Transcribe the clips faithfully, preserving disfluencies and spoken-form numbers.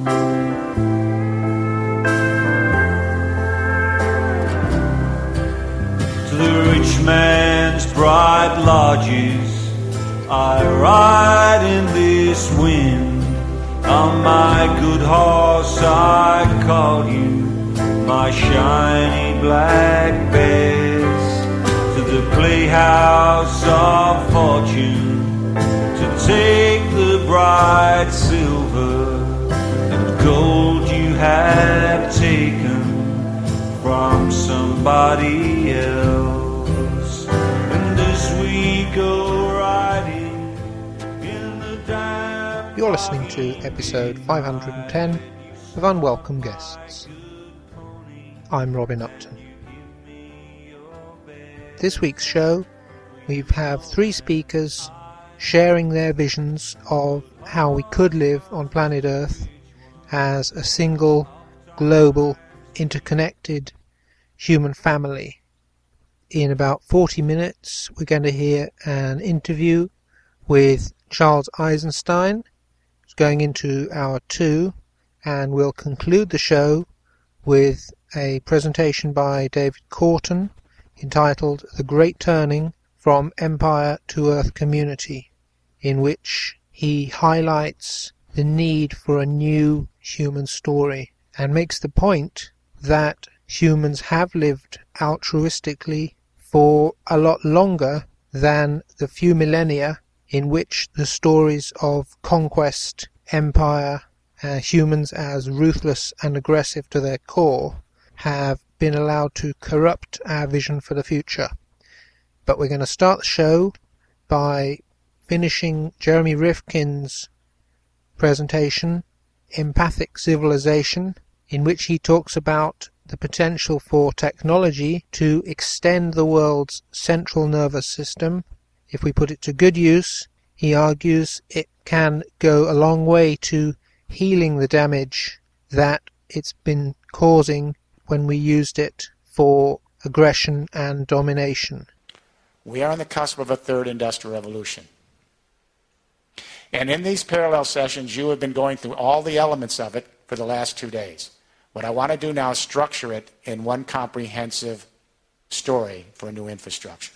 To the rich man's bright lodges I ride in this wind. On my good horse I call you my shiny black bess. To the playhouse of fortune to take the bright silver and gold you have taken from somebody else. And as we go riding in the damp. You're listening to episode five hundred ten of Unwelcome Guests. I'm Robin Upton. This week's show, we have three speakers sharing their visions of how we could live on planet Earth as a single, global, interconnected human family. In about forty minutes, we're going to hear an interview with Charles Eisenstein, who's going into hour two, and we'll conclude the show with a presentation by David Corton entitled The Great Turning from Empire to Earth Community, in which he highlights the need for a new human story and makes the point that humans have lived altruistically for a lot longer than the few millennia in which the stories of conquest, empire, uh, humans as ruthless and aggressive to their core have been allowed to corrupt our vision for the future. But we're going to start the show by finishing Jeremy Rifkin's presentation, Empathic Civilization, in which he talks about the potential for technology to extend the world's central nervous system. If we put it to good use, he argues it can go a long way to healing the damage that it's been causing when we used it for aggression and domination. We are on the cusp of a third industrial revolution. And in these parallel sessions, you have been going through all the elements of it for the last two days. What I want to do now is structure it in one comprehensive story for a new infrastructure.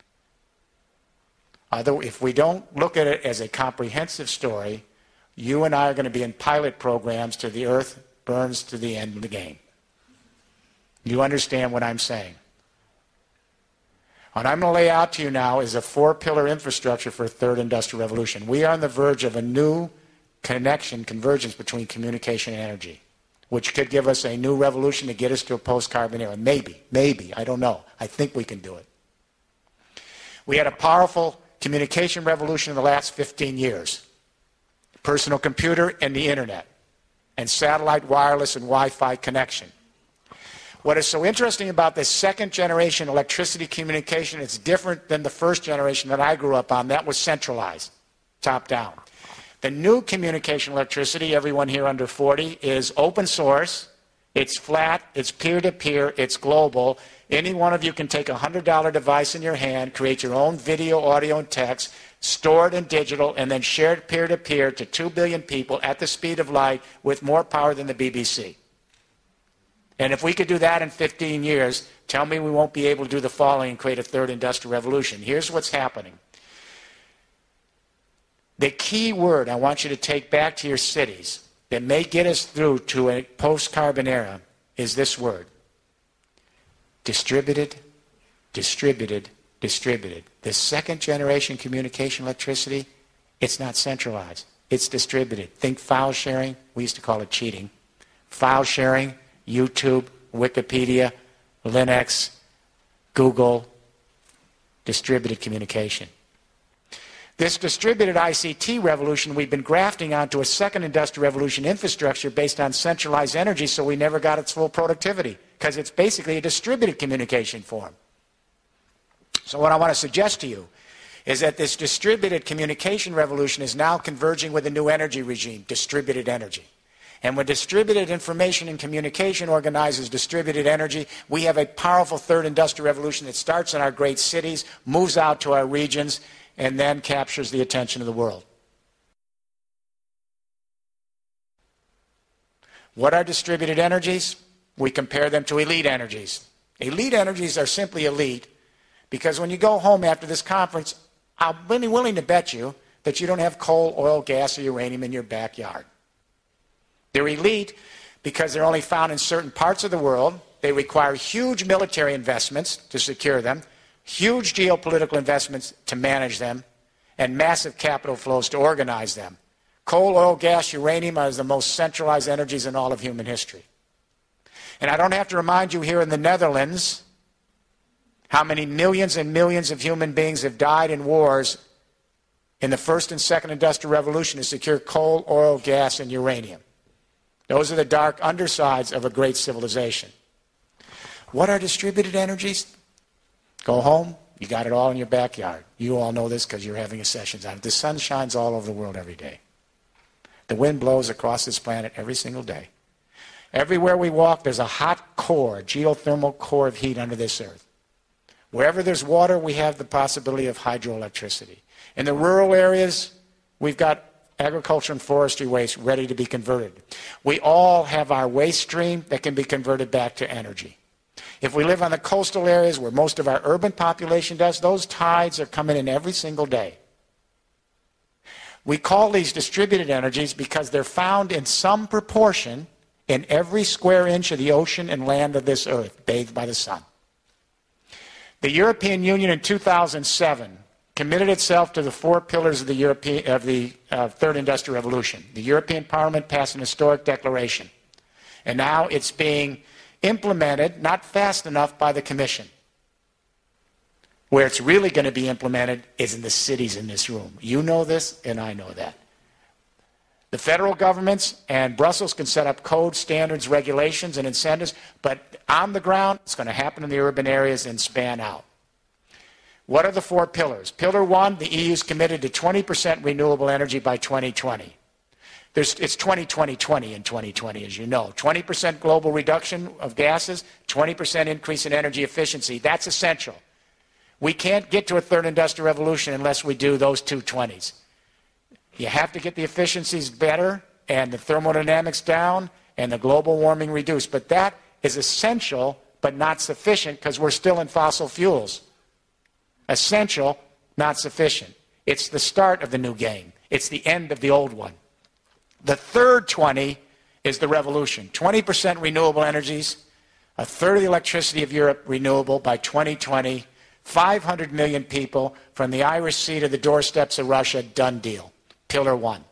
Although if we don't look at it as a comprehensive story, you and I are going to be in pilot programs till the earth burns to the end of the game. You understand what I'm saying? What I'm going to lay out to you now is a four-pillar infrastructure for a third industrial revolution. We are on the verge of a new connection, convergence between communication and energy, which could give us a new revolution to get us to a post-carbon era. Maybe, maybe, I don't know. I think we can do it. We had a powerful communication revolution in the last fifteen years. Personal computer and the internet, and satellite wireless and Wi-Fi connection. What is so interesting about this second generation electricity communication, it's different than the first generation that I grew up on. That was centralized, top down. The new communication electricity, everyone here under forty, is open source, it's flat, it's peer-to-peer, it's global. Any one of you can take a one hundred dollar device in your hand, create your own video, audio, and text, store it in digital, and then share it peer-to-peer to two billion people at the speed of light with more power than the B B C. And if we could do that in fifteen years, tell me we won't be able to do the following and create a third industrial revolution. Here's what's happening. The key word I want you to take back to your cities that may get us through to a post-carbon era is this word. Distributed, distributed, distributed. The second generation communication electricity, it's not centralized. It's distributed. Think file sharing. We used to call it cheating. File sharing, YouTube, Wikipedia, Linux, Google, distributed communication. This distributed I C T revolution we've been grafting onto a second industrial revolution infrastructure based on centralized energy, so we never got its full productivity because it's basically a distributed communication form. So what I want to suggest to you is that this distributed communication revolution is now converging with a new energy regime, distributed energy. And when distributed information and communication organizes distributed energy, we have a powerful third industrial revolution that starts in our great cities, moves out to our regions, and then captures the attention of the world. What are distributed energies? We compare them to elite energies. Elite energies are simply elite because when you go home after this conference, I'm really willing to bet you that you don't have coal, oil, gas, or uranium in your backyard. They're elite because they're only found in certain parts of the world. They require huge military investments to secure them, huge geopolitical investments to manage them, and massive capital flows to organize them. Coal, oil, gas, uranium are the most centralized energies in all of human history. And I don't have to remind you here in the Netherlands how many millions and millions of human beings have died in wars in the first and second industrial revolution to secure coal, oil, gas, and uranium. Those are the dark undersides of a great civilization. What are distributed energies? Go home, you got it all in your backyard. You all know this because you're having sessions on it. The sun shines all over the world every day. The wind blows across this planet every single day. Everywhere we walk, there's a hot core, a geothermal core of heat under this earth. Wherever there's water, we have the possibility of hydroelectricity. In the rural areas, we've got agriculture and forestry waste ready to be converted. We all have our waste stream that can be converted back to energy. If we live on the coastal areas where most of our urban population does, those tides are coming in every single day. We call these distributed energies because they're found in some proportion in every square inch of the ocean and land of this earth, bathed by the sun. The European Union in two thousand seven committed itself to the four pillars of the, European, of the uh, Third Industrial Revolution. The European Parliament passed an historic declaration. And now it's being implemented, not fast enough, by the Commission. Where it's really going to be implemented is in the cities in this room. You know this, and I know that. The federal governments and Brussels can set up codes, standards, regulations, and incentives, but on the ground, it's going to happen in the urban areas and span out. What are the four pillars? Pillar one, the E U's committed to twenty percent renewable energy by twenty twenty. There's, it's twenty twenty twenty in twenty twenty, as you know. twenty percent global reduction of gases, twenty percent increase in energy efficiency. That's essential. We can't get to a third industrial revolution unless we do those two twenties. You have to get the efficiencies better and the thermodynamics down and the global warming reduced. But that is essential but not sufficient because we're still in fossil fuels. Essential, not sufficient. It's the start of the new game. It's the end of the old one. The third twenty is the revolution. twenty percent renewable energies, a third of the electricity of Europe renewable by twenty twenty, five hundred million people from the Irish Sea to the doorsteps of Russia, done deal. Pillar one.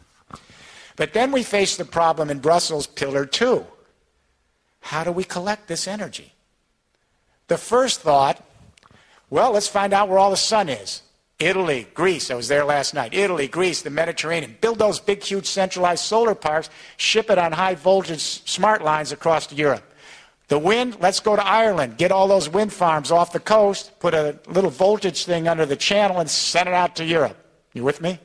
But then we face the problem in Brussels, pillar two. How do we collect this energy? The first thought, well, let's find out where all the sun is. Italy, Greece, I was there last night. Italy, Greece, the Mediterranean. Build those big, huge centralized solar parks, ship it on high voltage smart lines across to Europe. The wind, let's go to Ireland, get all those wind farms off the coast, put a little voltage thing under the channel and send it out to Europe. You with me?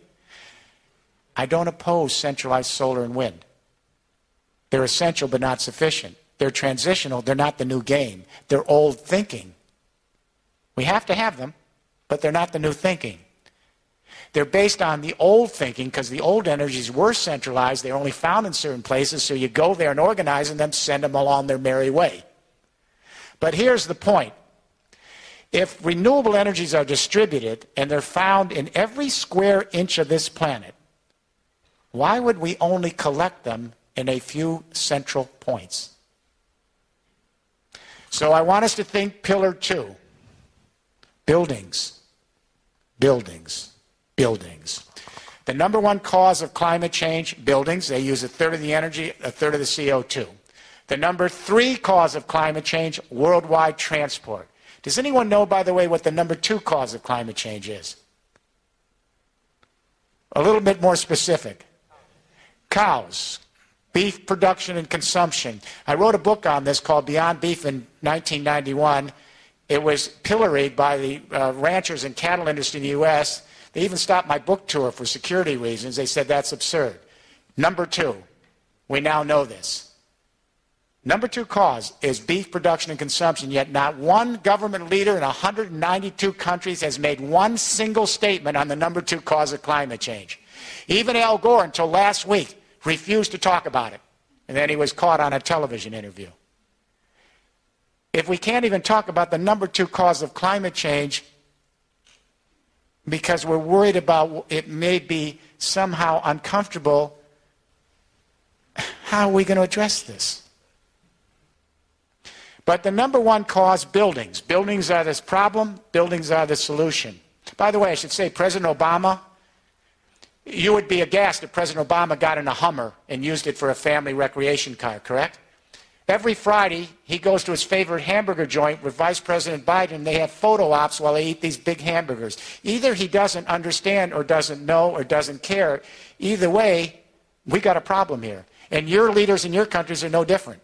I don't oppose centralized solar and wind. They're essential but not sufficient. They're transitional, they're not the new game. They're old thinking. We have to have them, but they're not the new thinking. They're based on the old thinking because the old energies were centralized. They're only found in certain places, so you go there and organize and then send them along their merry way. But here's the point. If renewable energies are distributed and they're found in every square inch of this planet, why would we only collect them in a few central points? So I want us to think pillar two. Buildings, buildings, buildings. The number one cause of climate change, buildings. They use a third of the energy, a third of the C O two. The number three cause of climate change, worldwide transport. Does anyone know, by the way, what the number two cause of climate change is? A little bit more specific. Cows, beef production and consumption. I wrote a book on this called Beyond Beef in nineteen ninety-one. It was pilloried by the uh, ranchers and cattle industry in the U S They even stopped my book tour for security reasons. They said that's absurd. Number two, we now know this. Number two cause is beef production and consumption, yet not one government leader in one hundred ninety-two countries has made one single statement on the number two cause of climate change. Even Al Gore, until last week, refused to talk about it. And then he was caught on a television interview. If we can't even talk about the number two cause of climate change because we're worried about it may be somehow uncomfortable, how are we going to address this? But the number one cause, buildings. Buildings are this problem. Buildings are the solution. By the way, I should say President Obama, you would be aghast if President Obama got in a Hummer and used it for a family recreation car, correct? Every Friday, he goes to his favorite hamburger joint with Vice President Biden. They have photo ops while they eat these big hamburgers. Either he doesn't understand or doesn't know or doesn't care. Either way, we got a problem here. And your leaders in your countries are no different.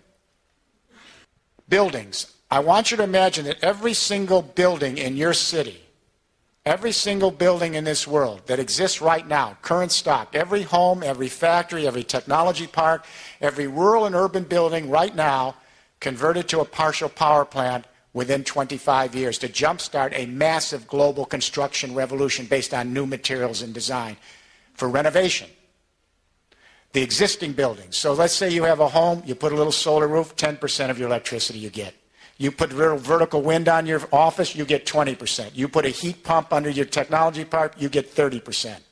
Buildings. I want you to imagine that every single building in your city, every single building in this world that exists right now, current stock, every home, every factory, every technology park, every rural and urban building right now converted to a partial power plant within twenty-five years to jumpstart a massive global construction revolution based on new materials and design for renovation. The existing buildings. So let's say you have a home, you put a little solar roof, ten percent of your electricity you get. You put vertical wind on your office, you get twenty percent. You put a heat pump under your technology park, you get thirty percent.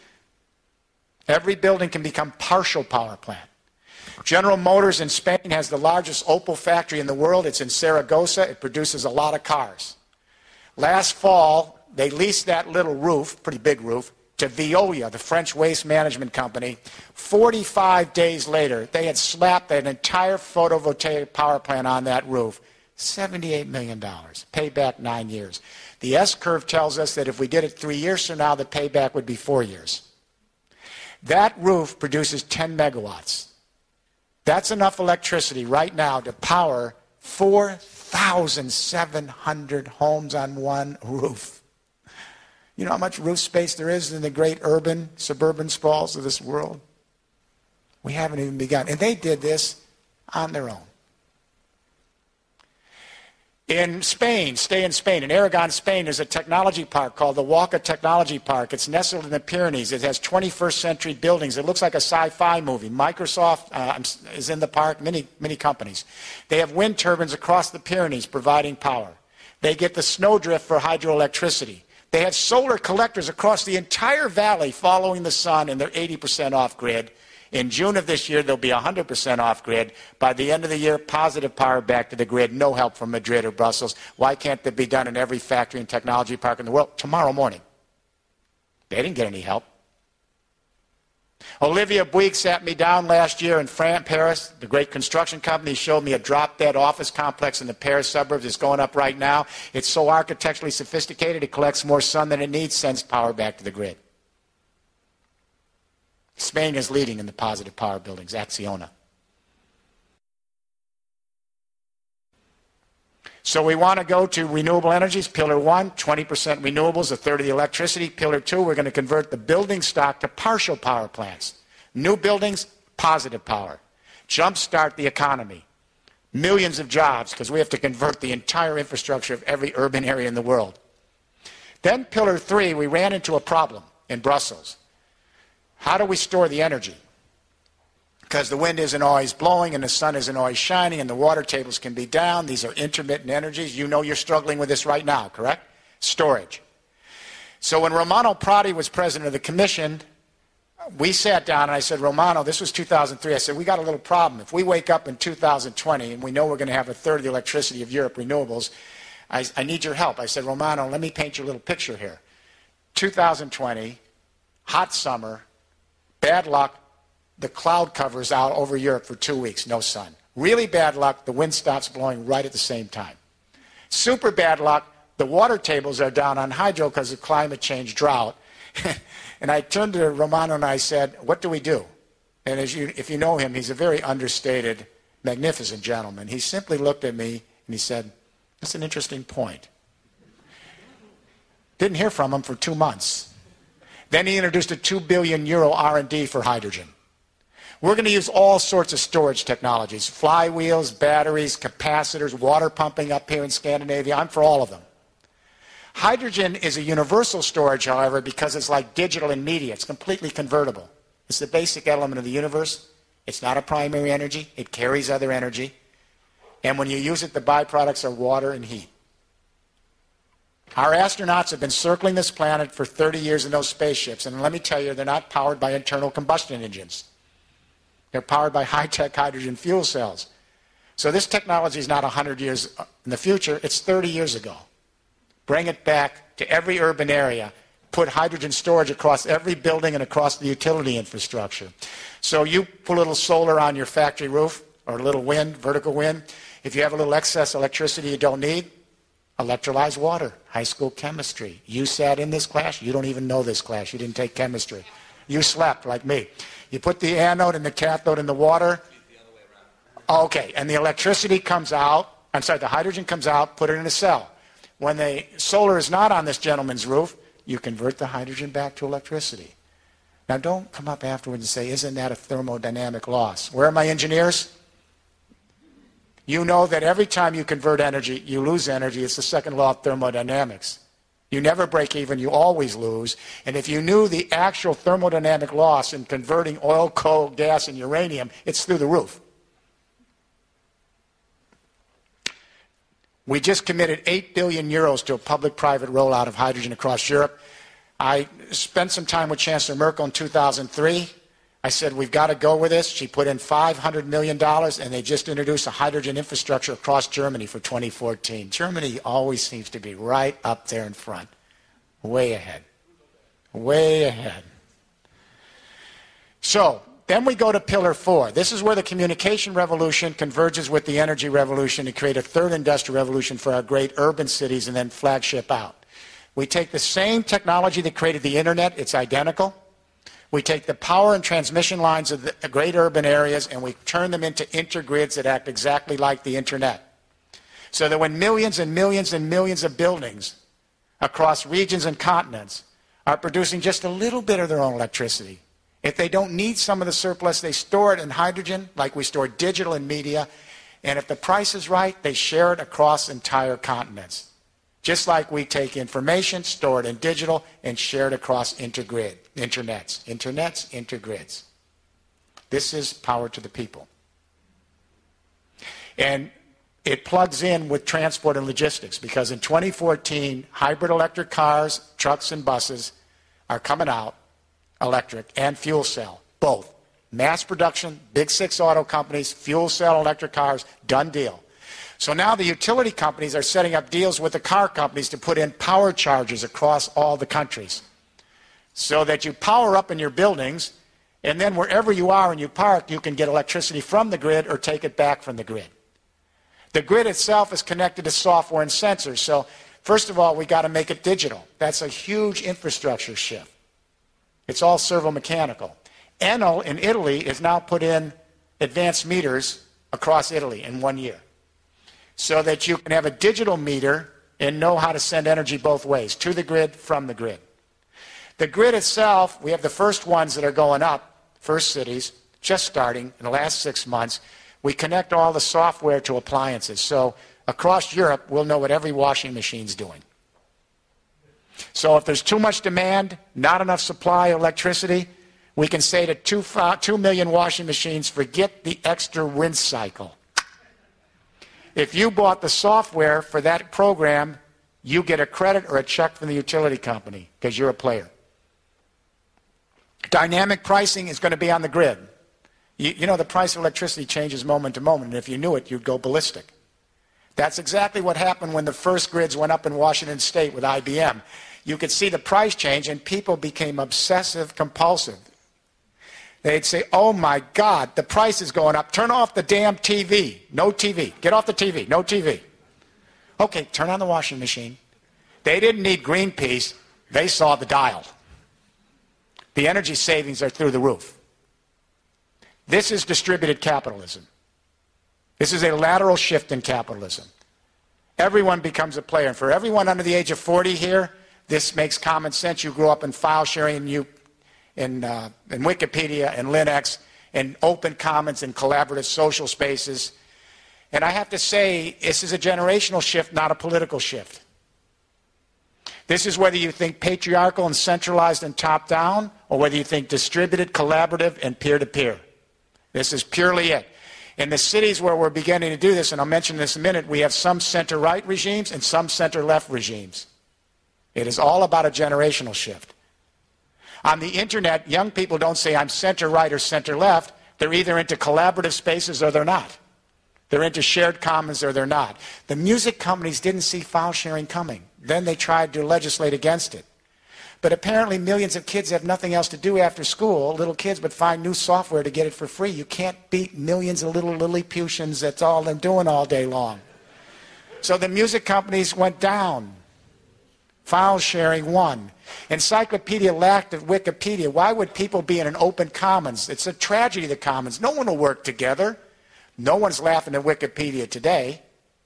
Every building can become partial power plant. General Motors in Spain has the largest Opel factory in the world. It's in Zaragoza. It produces a lot of cars. Last fall, they leased that little roof, pretty big roof, to Veolia, the French waste management company. forty-five days later, they had slapped an entire photovoltaic power plant on that roof. seventy-eight million dollars. Payback nine years. The S-curve tells us that if we did it three years from now, the payback would be four years. That roof produces ten megawatts. That's enough electricity right now to power four thousand seven hundred homes on one roof. You know how much roof space there is in the great urban, suburban sprawls of this world? We haven't even begun. And they did this on their own. In Spain, stay in Spain, in Aragon, Spain, there's a technology park called the Walca Technology Park. It's nestled in the Pyrenees. It has twenty-first century buildings. It looks like a sci-fi movie. Microsoft uh, is in the park, many, many companies. They have wind turbines across the Pyrenees providing power. They get the snowdrift for hydroelectricity. They have solar collectors across the entire valley following the sun, and they're eighty percent off-grid. In June of this year, they'll be one hundred percent off-grid. By the end of the year, positive power back to the grid, no help from Madrid or Brussels. Why can't that be done in every factory and technology park in the world? Tomorrow morning. They didn't get any help. Olivia Bouygues sat me down last year in France, Paris. The great construction company showed me a drop-dead office complex in the Paris suburbs. It's going up right now. It's so architecturally sophisticated, it collects more sun than it needs, sends power back to the grid. Spain is leading in the positive power buildings, Acciona. So we want to go to renewable energies. Pillar one, twenty percent renewables, a third of the electricity. Pillar two, we're going to convert the building stock to partial power plants. New buildings, positive power. Jumpstart the economy. Millions of jobs, because we have to convert the entire infrastructure of every urban area in the world. Then pillar three, we ran into a problem in Brussels. How do we store the energy? Because the wind isn't always blowing and the sun isn't always shining and the water tables can be down. These are intermittent energies. You know you're struggling with this right now, correct? Storage. So when Romano Prodi was president of the commission, we sat down and I said, Romano, this was two thousand three. I said, we got a little problem. If we wake up in two thousand twenty and we know we're going to have a third of the electricity of Europe renewables, I, I need your help. I said, Romano, let me paint you a little picture here. two thousand twenty, hot summer, bad luck, the cloud covers out over Europe for two weeks, no sun. Really bad luck, the wind stops blowing right at the same time. Super bad luck, the water tables are down on hydro because of climate change drought. And I turned to Romano and I said, what do we do? And as you, if you know him, he's a very understated, magnificent gentleman. He simply looked at me and he said, that's an interesting point. Didn't hear from him for two months. Then he introduced a two billion euro R and D for hydrogen. We're going to use all sorts of storage technologies, flywheels, batteries, capacitors, water pumping up here in Scandinavia. I'm for all of them. Hydrogen is a universal storage, however, because it's like digital and media. It's completely convertible. It's the basic element of the universe. It's not a primary energy. It carries other energy. And when you use it, the byproducts are water and heat. Our astronauts have been circling this planet for thirty years in those spaceships, and let me tell you, they're not powered by internal combustion engines. They're powered by high-tech hydrogen fuel cells. So this technology is not one hundred years in the future, it's thirty years ago. Bring it back to every urban area. Put hydrogen storage across every building and across the utility infrastructure. So you put a little solar on your factory roof, or a little wind, vertical wind. If you have a little excess electricity you don't need, electrolyze water, high school chemistry. You sat in this class, you don't even know this class, you didn't take chemistry. You slept like me. You put the anode and the cathode in the water. Okay, and the electricity comes out, I'm sorry, the hydrogen comes out, put it in a cell. When the solar is not on this gentleman's roof, you convert the hydrogen back to electricity. Now don't come up afterwards and say, isn't that a thermodynamic loss? Where are my engineers? You know that every time you convert energy, you lose energy. It's the second law of thermodynamics. You never break even, you always lose. And if you knew the actual thermodynamic loss in converting oil, coal, gas, and uranium, it's through the roof. We just committed eight billion euros to a public-private rollout of hydrogen across Europe. I spent some time with Chancellor Merkel in two thousand three. I said, we've got to go with this. She put in five hundred million dollars, and they just introduced a hydrogen infrastructure across Germany for twenty fourteen. Germany always seems to be right up there in front, way ahead, way ahead. So then we go to pillar four. This is where the communication revolution converges with the energy revolution to create a third industrial revolution for our great urban cities and then flagship out. We take the same technology that created the internet, it's identical. We take the power and transmission lines of the great urban areas and we turn them into intergrids that act exactly like the internet. So that when millions and millions and millions of buildings across regions and continents are producing just a little bit of their own electricity, if they don't need some of the surplus, they store it in hydrogen like we store digital and media. And if the price is right, they share it across entire continents. Just like we take information, store it in digital, and share it across intergrid, internets, internets, intergrids. This is power to the people. And it plugs in with transport and logistics because in twenty fourteen, hybrid electric cars, trucks, and buses are coming out, electric and fuel cell, both. Mass production, big six auto companies, fuel cell electric cars, done deal. So now the utility companies are setting up deals with the car companies to put in power chargers across all the countries so that you power up in your buildings and then wherever you are and you park, you can get electricity from the grid or take it back from the grid. The grid itself is connected to software and sensors. So first of all, we got to make it digital. That's a huge infrastructure shift. It's all servo-mechanical. Enel in Italy has now put in advanced meters across Italy in one year, so that you can have a digital meter and know how to send energy both ways, to the grid, from the grid. The grid itself, we have the first ones that are going up, first cities, just starting in the last six months. We connect all the software to appliances. So across Europe, we'll know what every washing machine's doing. So if there's too much demand, not enough supply of electricity, we can say to two, uh, two million washing machines, forget the extra rinse cycle. If you bought the software for that program, you get a credit or a check from the utility company because you're a player. Dynamic pricing is going to be on the grid. You, you know, the price of electricity changes moment to moment, and if you knew it, you'd go ballistic. That's exactly what happened when the first grids went up in Washington State with I B M. You could see the price change, and people became obsessive compulsive. They'd say, oh my God, the price is going up. Turn off the damn T V. No T V. Get off the T V. No T V. Okay, turn on the washing machine. They didn't need Greenpeace. They saw the dial. The energy savings are through the roof. This is distributed capitalism. This is a lateral shift in capitalism. Everyone becomes a player. And for everyone under the age of forty here, this makes common sense. You grew up in file sharing, and you In, uh, in Wikipedia and Linux and open commons and collaborative social spaces. And I have to say, this is a generational shift, not a political shift. This is whether you think patriarchal and centralized and top-down, or whether you think distributed, collaborative, and peer-to-peer. This is purely it. In the cities where we're beginning to do this, and I'll mention this in a minute, we have some center-right regimes and some center-left regimes. It is all about a generational shift. On the internet, young people don't say I'm center-right or center-left. They're either into collaborative spaces or they're not. They're into shared commons or they're not. The music companies didn't see file sharing coming. Then they tried to legislate against it. But apparently millions of kids have nothing else to do after school, little kids, but find new software to get it for free. You can't beat millions of little Lilliputians. That's all they're doing all day long. So the music companies went down. File sharing won. Encyclopedia lacked of Wikipedia. Why would people be in an open commons? It's a tragedy, the commons. No one will work together. No one's laughing at Wikipedia today.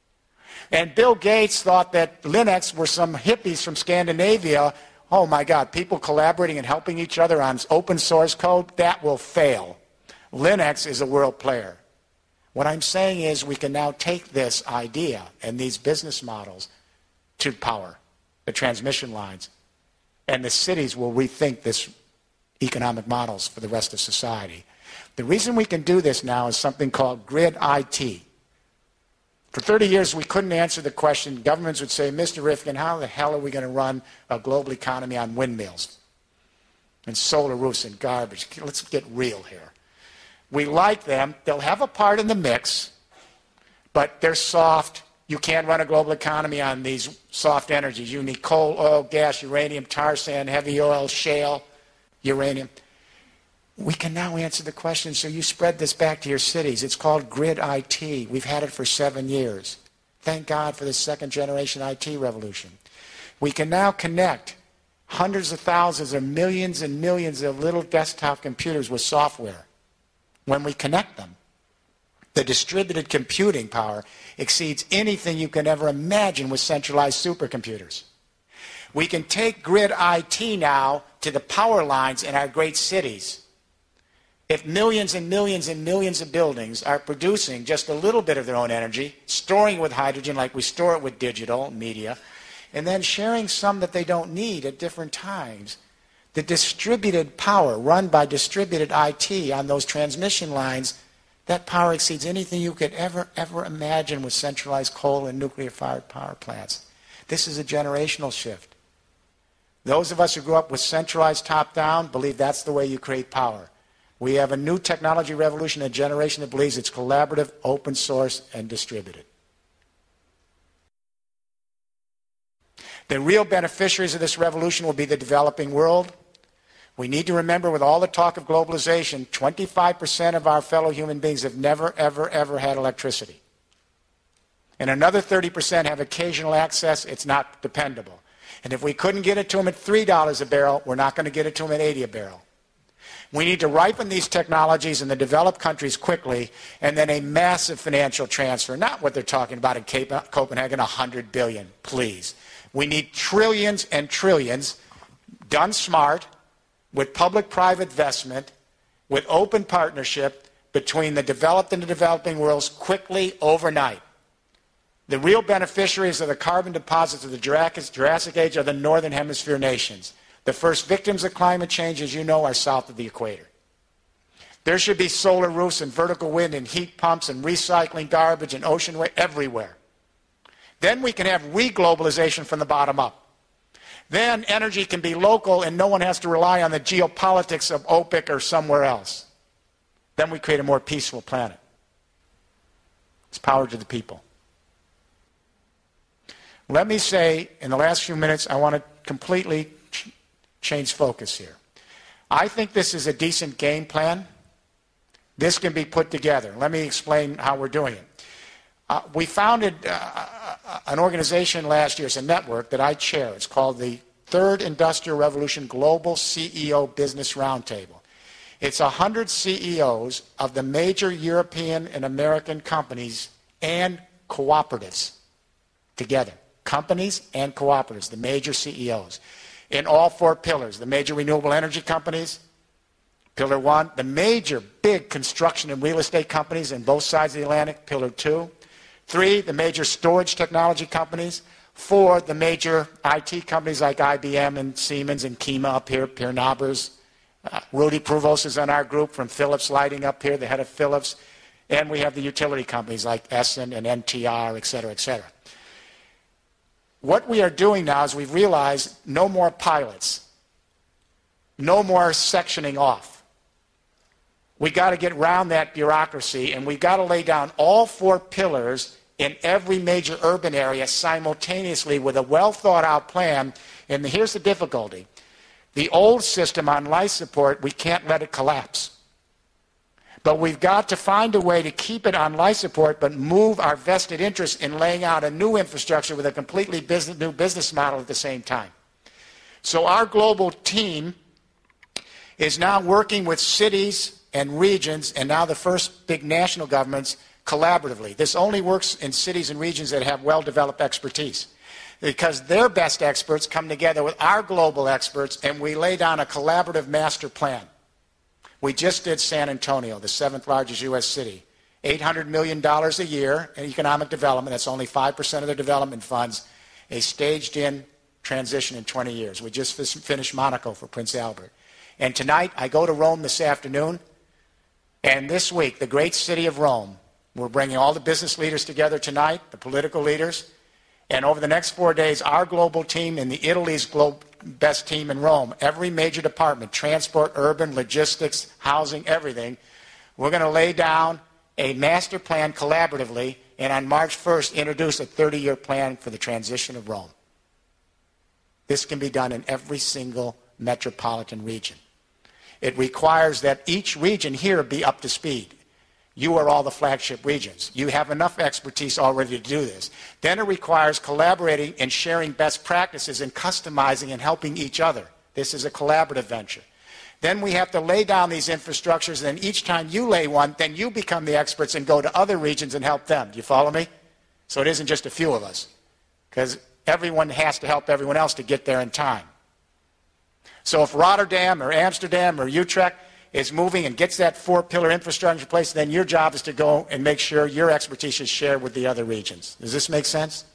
And Bill Gates thought that Linux were some hippies from Scandinavia. Oh my God, people collaborating and helping each other on open source code, that will fail. Linux is a world player. What I'm saying is we can now take this idea and these business models to power, the transmission lines, and the cities will rethink this economic models for the rest of society. The reason we can do this now is something called grid I T. For thirty years, we couldn't answer the question. Governments would say, Mister Rifkin, how the hell are we going to run a global economy on windmills and solar roofs and garbage? Let's get real here. We like them. They'll have a part in the mix, but they're soft. You can't run a global economy on these soft energies. You need coal, oil, gas, uranium, tar sand, heavy oil, shale, uranium. We can now answer the question, so you spread this back to your cities. It's called grid I T. We've had it for seven years. Thank God for the second generation I T revolution. We can now connect hundreds of thousands or millions and millions of little desktop computers with software. When we connect them, the distributed computing power exceeds anything you can ever imagine with centralized supercomputers. We can take grid I T now to the power lines in our great cities. If millions and millions and millions of buildings are producing just a little bit of their own energy, storing with hydrogen like we store it with digital media, and then sharing some that they don't need at different times, the distributed power run by distributed I T on those transmission lines, that power exceeds anything you could ever, ever imagine with centralized coal and nuclear-fired power plants. This is a generational shift. Those of us who grew up with centralized top-down believe that's the way you create power. We have a new technology revolution, a generation that believes it's collaborative, open source, and distributed. The real beneficiaries of this revolution will be the developing world. We need to remember, with all the talk of globalization, twenty-five percent of our fellow human beings have never, ever, ever had electricity. And another thirty percent have occasional access. It's not dependable. And if we couldn't get it to them at three dollars a barrel, we're not going to get it to them at eighty a barrel. We need to ripen these technologies in the developed countries quickly, and then a massive financial transfer, not what they're talking about in Cape, Copenhagen, one hundred billion, please. We need trillions and trillions done smart, with public-private investment, with open partnership between the developed and the developing worlds quickly, overnight. The real beneficiaries of the carbon deposits of the Jurassic Age are the Northern Hemisphere nations. The first victims of climate change, as you know, are south of the equator. There should be solar roofs and vertical wind and heat pumps and recycling garbage and ocean waste everywhere. Then we can have re-globalization from the bottom up. Then energy can be local and no one has to rely on the geopolitics of OPEC or somewhere else. Then we create a more peaceful planet. It's power to the people. Let me say, in the last few minutes, I want to completely ch- change focus here. I think this is a decent game plan. This can be put together. Let me explain how we're doing it. Uh, we founded uh, an organization last year. It's a network that I chair. It's called the Third Industrial Revolution Global C E O Business Roundtable. It's one hundred C E Os of the major European and American companies and cooperatives together. Companies and cooperatives, the major C E Os. In all four pillars, the major renewable energy companies, pillar one, the major big construction and real estate companies in both sides of the Atlantic, pillar two. Three, the major storage technology companies. Four, the major I T companies like I B M and Siemens and Kima up here, Pierre Nabers, Uh, Rudy Provost is on our group from Philips Lighting up here, the head of Philips. And we have the utility companies like Essen and N T R, et cetera, et cetera. What we are doing now is we've realized no more pilots, no more sectioning off. We got to get around that bureaucracy, and we've got to lay down all four pillars in every major urban area simultaneously with a well thought out plan. And here's the difficulty. The old system on life support, we can't let it collapse. But we've got to find a way to keep it on life support but move our vested interest in laying out a new infrastructure with a completely business, new business model at the same time. So our global team is now working with cities and regions and now the first big national governments collaboratively. This only works in cities and regions that have well-developed expertise, because their best experts come together with our global experts and we lay down a collaborative master plan. We just did San Antonio, the seventh largest U S city. eight hundred million dollars a year in economic development. That's only five percent of their development funds. A staged-in transition in twenty years. We just finished Monaco for Prince Albert. And tonight, I go to Rome this afternoon. And this week, the great city of Rome, we're bringing all the business leaders together tonight, the political leaders. And over the next four days, our global team and the Italy's global best team in Rome, every major department, transport, urban, logistics, housing, everything, we're going to lay down a master plan collaboratively and on March first introduce a thirty-year plan for the transition of Rome. This can be done in every single metropolitan region. It requires that each region here be up to speed. You are all the flagship regions. You have enough expertise already to do this. Then it requires collaborating and sharing best practices and customizing and helping each other. This is a collaborative venture. Then we have to lay down these infrastructures, and then each time you lay one, then you become the experts and go to other regions and help them. Do you follow me? So it isn't just a few of us, because everyone has to help everyone else to get there in time. So if Rotterdam or Amsterdam or Utrecht is moving and gets that four-pillar infrastructure in place, then your job is to go and make sure your expertise is shared with the other regions. Does this make sense?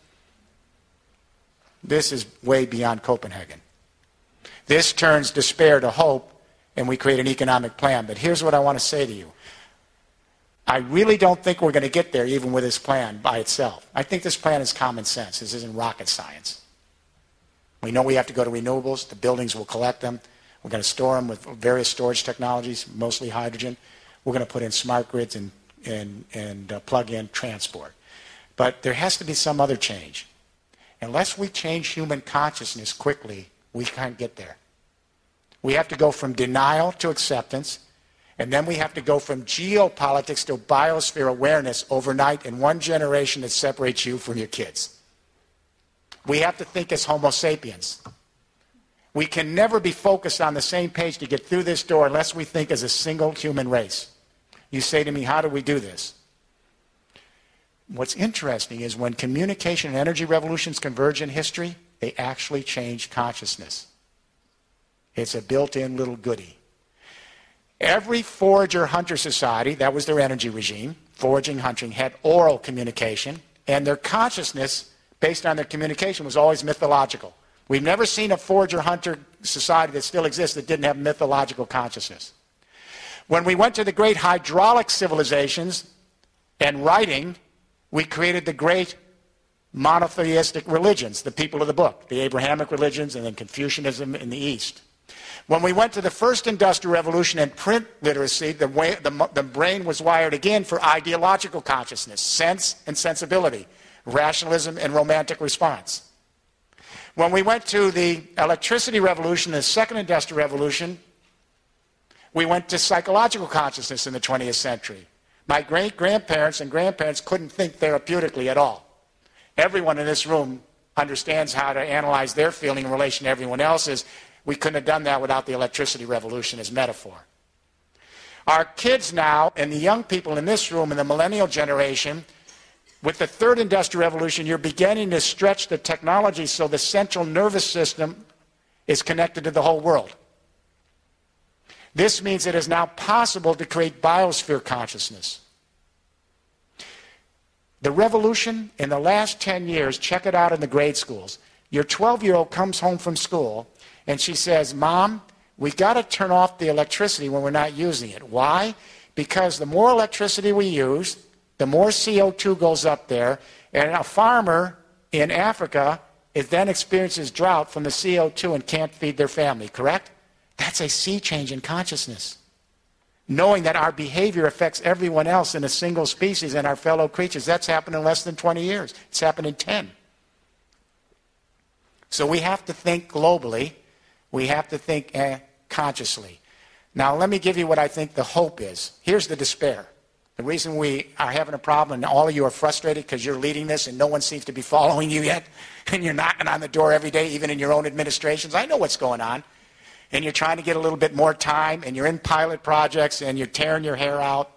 This is way beyond Copenhagen. This turns despair to hope, and we create an economic plan. But here's what I want to say to you. I really don't think we're going to get there even with this plan by itself. I think this plan is common sense. This isn't rocket science. We know we have to go to renewables. The buildings will collect them. We're going to store them with various storage technologies, mostly hydrogen. We're going to put in smart grids and, and, and uh, plug in transport. But there has to be some other change. Unless we change human consciousness quickly, we can't get there. We have to go from denial to acceptance, and then we have to go from geopolitics to biosphere awareness overnight in one generation that separates you from your kids. We have to think as Homo sapiens. We can never be focused on the same page to get through this door unless we think as a single human race. You say to me, how do we do this? What's interesting is when communication and energy revolutions converge in history, they actually change consciousness. It's a built-in little goodie. Every forager-hunter society, that was their energy regime, foraging, hunting, had oral communication, and their consciousness, based on their communication, was always mythological. We've never seen a forager-hunter society that still exists that didn't have mythological consciousness. When we went to the great hydraulic civilizations and writing, we created the great monotheistic religions, the people of the book, the Abrahamic religions, and then Confucianism in the East. When we went to the first industrial revolution and print literacy, the, way, the, the brain was wired again for ideological consciousness, sense and sensibility, rationalism and romantic response. When we went to the electricity revolution, the second industrial revolution, we went to psychological consciousness in the twentieth century. My great-grandparents and grandparents couldn't think therapeutically at all. Everyone in this room understands how to analyze their feeling in relation to everyone else's. We couldn't have done that without the electricity revolution as metaphor. Our kids now, and the young people in this room, and the millennial generation, with the third industrial revolution, you're beginning to stretch the technology so the central nervous system is connected to the whole world. This means it is now possible to create biosphere consciousness. The revolution in the last ten years, check it out in the grade schools. Your twelve-year-old comes home from school and she says, Mom, We've got to turn off the electricity when we're not using it. Why? Because the more electricity we use, the more C O two goes up there, and a farmer in Africa is then experiences drought from the C O two and can't feed their family, correct? That's a sea change in consciousness. Knowing that our behavior affects everyone else in a single species and our fellow creatures. That's happened in less than twenty years. It's happened in ten. So we have to think globally. We have to think eh, consciously. Now let me give you what I think the hope is. Here's the despair. The reason we are having a problem, and all of you are frustrated because you're leading this and no one seems to be following you yet, and you're knocking on the door every day, even in your own administrations. I know what's going on. And you're trying to get a little bit more time, and you're in pilot projects, and you're tearing your hair out.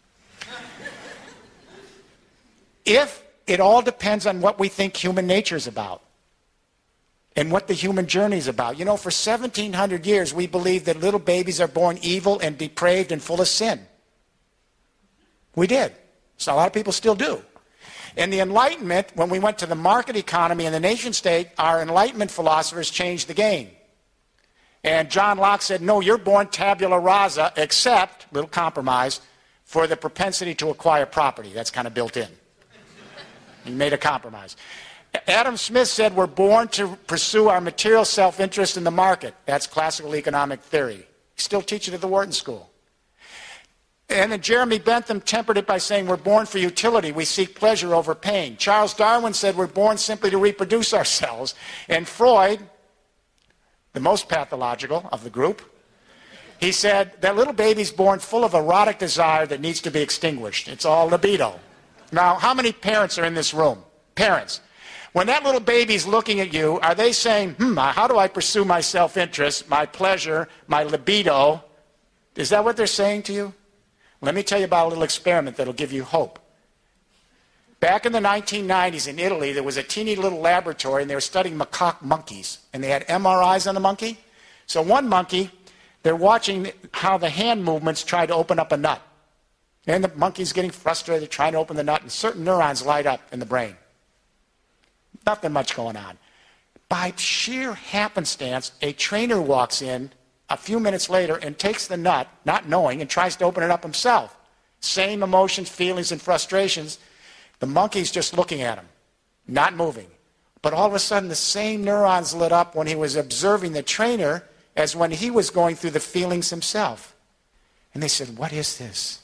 If it all depends on what we think human nature is about and what the human journey is about. You know, for seventeen hundred years, we believed that little babies are born evil and depraved and full of sin. We did. So a lot of people still do. In the Enlightenment, when we went to the market economy and the nation state, our Enlightenment philosophers changed the game. And John Locke said, no, you're born tabula rasa, except, little compromise, for the propensity to acquire property. That's kind of built in. He made a compromise. Adam Smith said we're born to pursue our material self-interest in the market. That's classical economic theory. He still teaches it at the Wharton School. And then Jeremy Bentham tempered it by saying we're born for utility. We seek pleasure over pain. Charles Darwin said we're born simply to reproduce ourselves. And Freud, the most pathological of the group, he said that little baby's born full of erotic desire that needs to be extinguished. It's all libido. Now, how many parents are in this room? Parents. When that little baby's looking at you, are they saying, hmm, how do I pursue my self-interest, my pleasure, my libido? Is that what they're saying to you? Let me tell you about a little experiment that'll give you hope. Back in the nineteen nineties in Italy, there was a teeny little laboratory, and they were studying macaque monkeys, and they had M R Is on the monkey. So one monkey, they're watching how the hand movements try to open up a nut. And the monkey's getting frustrated trying to open the nut, and certain neurons light up in the brain. Nothing much going on. By sheer happenstance, a trainer walks in a few minutes later and takes the nut, not knowing, and tries to open it up himself. Same emotions, feelings, and frustrations. The monkey's just looking at him, not moving. But all of a sudden, the same neurons lit up when he was observing the trainer as when he was going through the feelings himself. And they said, what is this?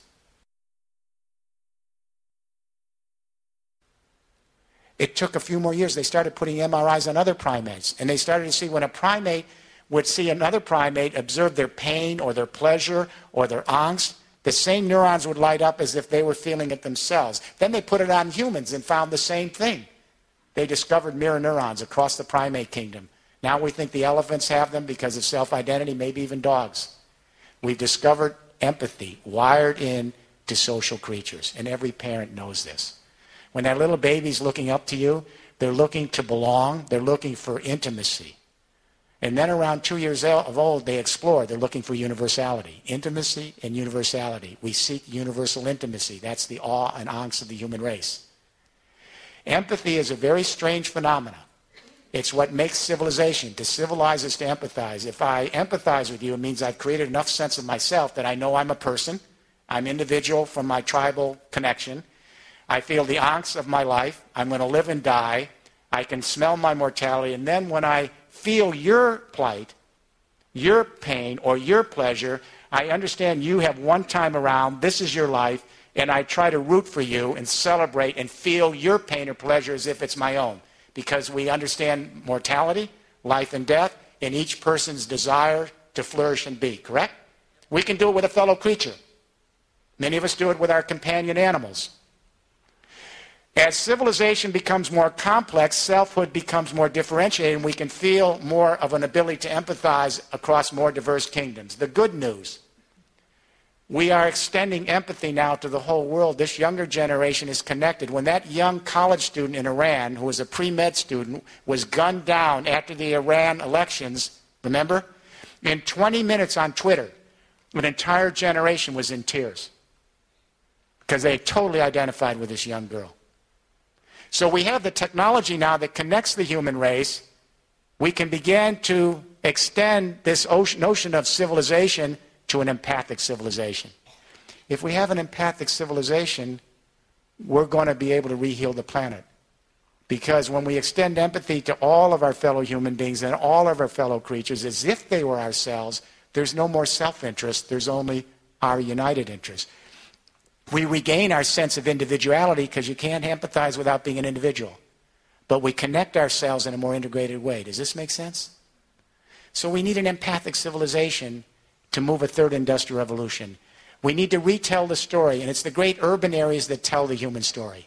It took a few more years. They started putting M R Is on other primates. And they started to see when a primate would see another primate observe their pain or their pleasure or their angst, the same neurons would light up as if they were feeling it themselves. Then they put it on humans and found the same thing. They discovered mirror neurons across the primate kingdom. Now we think the elephants have them because of self-identity, maybe even dogs. We've discovered empathy wired in to social creatures, and every parent knows this. When that little baby's looking up to you, they're looking to belong, they're looking for intimacy. And then around two years of old, they explore. They're looking for universality. Intimacy and universality. We seek universal intimacy. That's the awe and angst of the human race. Empathy is a very strange phenomenon. It's what makes civilization. To civilize is to empathize. If I empathize with you, it means I've created enough sense of myself that I know I'm a person. I'm individual from my tribal connection. I feel the angst of my life. I'm going to live and die. I can smell my mortality. And then when I feel your plight, your pain, or your pleasure, I understand you have one time around, this is your life, and I try to root for you and celebrate and feel your pain or pleasure as if it's my own. Because we understand mortality, life and death, and each person's desire to flourish and be, correct? We can do it with a fellow creature. Many of us do it with our companion animals. As civilization becomes more complex, selfhood becomes more differentiated, and we can feel more of an ability to empathize across more diverse kingdoms. The good news, we are extending empathy now to the whole world. This younger generation is connected. When that young college student in Iran, who was a pre-med student, was gunned down after the Iran elections, remember? In twenty minutes on Twitter, an entire generation was in tears because they totally identified with this young girl. So we have the technology now that connects the human race we can begin to extend this notion of civilization to an empathic civilization. If we have an empathic civilization, we're going to be able to re-heal the planet. Because when we extend empathy to all of our fellow human beings and all of our fellow creatures as if they were ourselves, there's no more self-interest, there's only our united interest. We regain our sense of individuality because you can't empathize without being an individual. But we connect ourselves in a more integrated way. Does this make sense? So we need an empathic civilization to move a third industrial revolution. We need to retell the story, and it's the great urban areas that tell the human story.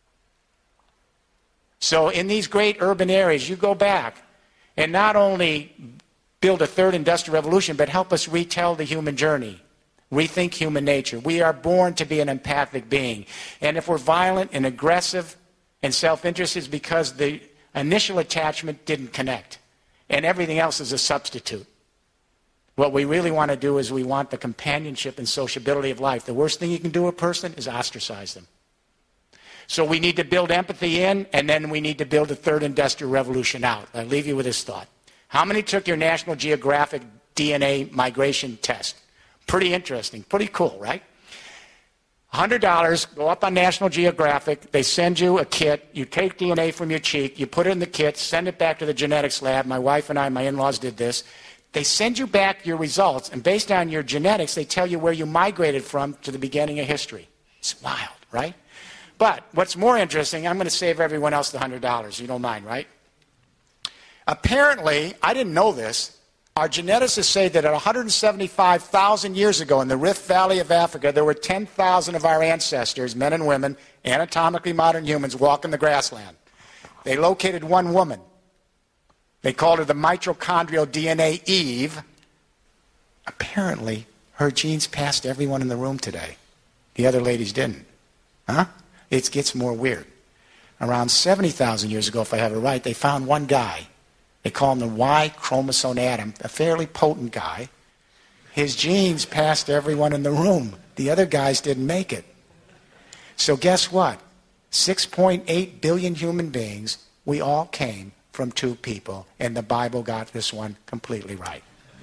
So in these great urban areas, you go back and not only build a third industrial revolution, but help us retell the human journey, rethink human nature. We are born to be an empathic being. And if we're violent and aggressive and self-interested, it's because the initial attachment didn't connect. And everything else is a substitute. What we really want to do is we want the companionship and sociability of life. The worst thing you can do to a person is ostracize them. So we need to build empathy in, and then we need to build a third industrial revolution out. I'll leave you with this thought. How many took your National Geographic D N A migration test? Pretty interesting. Pretty cool, right? one hundred dollars, go up on National Geographic, they send you a kit, you take D N A from your cheek, you put it in the kit, send it back to the genetics lab. My wife and I, my in-laws did this. They send you back your results, and based on your genetics, they tell you where you migrated from to the beginning of history. It's wild, right? But what's more interesting, I'm going to save everyone else the one hundred dollars. You don't mind, right? Apparently, I didn't know this, our geneticists say that at one hundred seventy-five thousand years ago in the Rift Valley of Africa, there were ten thousand of our ancestors, men and women, anatomically modern humans, walking the grassland. They located one woman. They called her the mitochondrial D N A Eve. Apparently, her genes passed everyone in the room today. The other ladies didn't. Huh? It gets more weird. Around seventy thousand years ago, if I have it right, they found one guy. They call him the Y chromosome Adam, a fairly potent guy. His genes passed everyone in the room. The other guys didn't make it. So guess what? six point eight billion human beings, we all came from two people, and the Bible got this one completely right.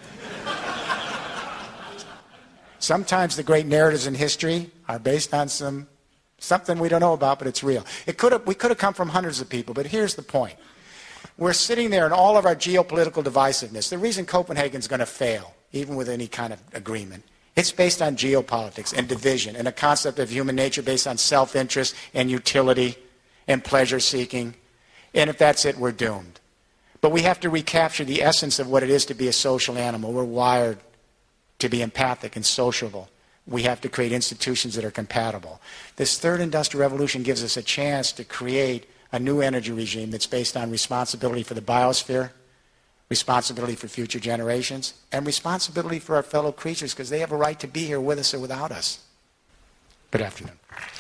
Sometimes the great narratives in history are based on some something we don't know about, but it's real. It could have, we could have come from hundreds of people, but here's the point. We're sitting there in all of our geopolitical divisiveness. The reason Copenhagen's going to fail, even with any kind of agreement, it's based on geopolitics and division and a concept of human nature based on self-interest and utility and pleasure-seeking. And if that's it, we're doomed. But we have to recapture the essence of what it is to be a social animal. We're wired to be empathic and sociable. We have to create institutions that are compatible. This third industrial revolution gives us a chance to create a new energy regime that's based on responsibility for the biosphere, responsibility for future generations, and responsibility for our fellow creatures because they have a right to be here with us or without us. Good afternoon.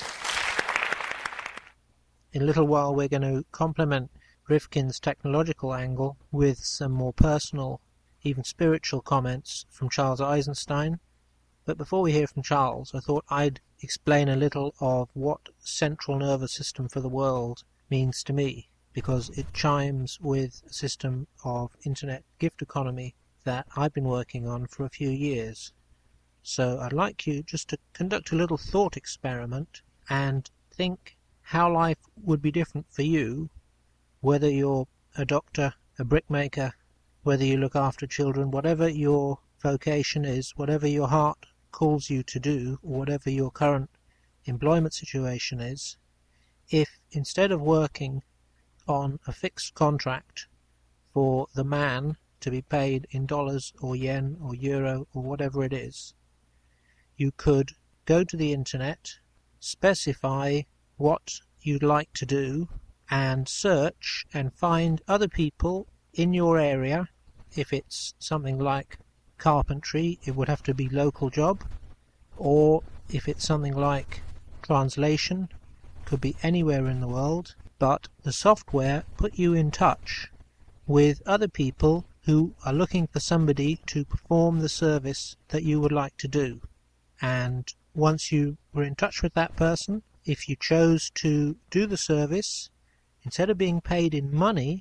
In a little while we're going to complement Rifkin's technological angle with some more personal, even spiritual comments from Charles Eisenstein. But before we hear from Charles, I thought I'd explain a little of what central nervous system for the world means to me, because it chimes with a system of internet gift economy that I've been working on for a few years. So I'd like you just to conduct a little thought experiment and think how life would be different for you, whether you're a doctor, a brickmaker, whether you look after children, whatever your vocation is, whatever your heart calls you to do, or whatever your current employment situation is, if instead of working on a fixed contract for the man to be paid in dollars or yen or euro or whatever it is, you could go to the internet, specify what you'd like to do, and search and find other people in your area. If it's something like carpentry, it would have to be local job, or if it's something like translation, could be anywhere in the world, but the software put you in touch with other people who are looking for somebody to perform the service that you would like to do. And once you were in touch with that person, if you chose to do the service, instead of being paid in money,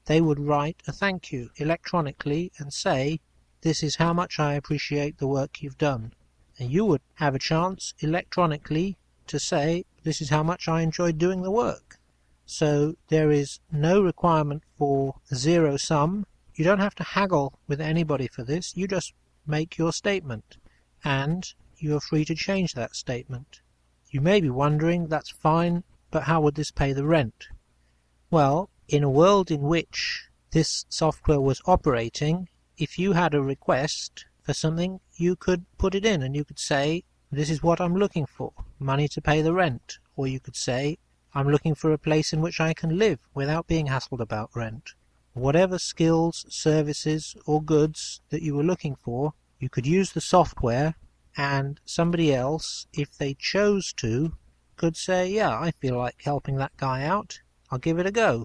they would write a thank you electronically and say, "This is how much I appreciate the work you've done." And you would have a chance electronically to say, "This is how much I enjoyed doing the work." So there is no requirement for zero sum. You don't have to haggle with anybody for this. You just make your statement, and you are free to change that statement. You may be wondering, that's fine, but how would this pay the rent? Well, in a world in which this software was operating, if you had a request for something, you could put it in and you could say, "This is what I'm looking for, money to pay the rent." Or you could say, "I'm looking for a place in which I can live without being hassled about rent." Whatever skills, services or goods that you were looking for, you could use the software, and somebody else, if they chose to, could say, "Yeah, I feel like helping that guy out, I'll give it a go."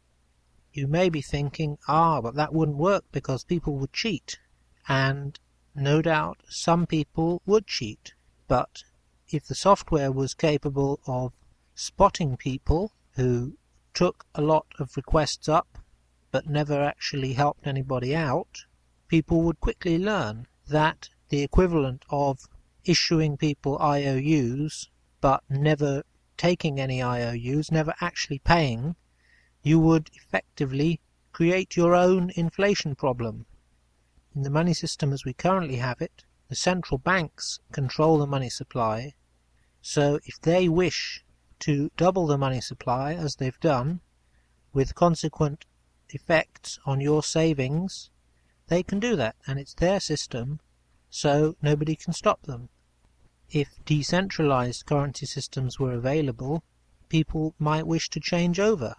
You may be thinking, ah, but that wouldn't work because people would cheat. And no doubt some people would cheat. But if the software was capable of spotting people who took a lot of requests up but never actually helped anybody out, people would quickly learn that the equivalent of issuing people I O Us but never taking any I O Us, never actually paying, you would effectively create your own inflation problem. In the money system as we currently have it, the central banks control the money supply, so if they wish to double the money supply, as they've done, with consequent effects on your savings, they can do that, and it's their system, so nobody can stop them. If decentralized currency systems were available, people might wish to change over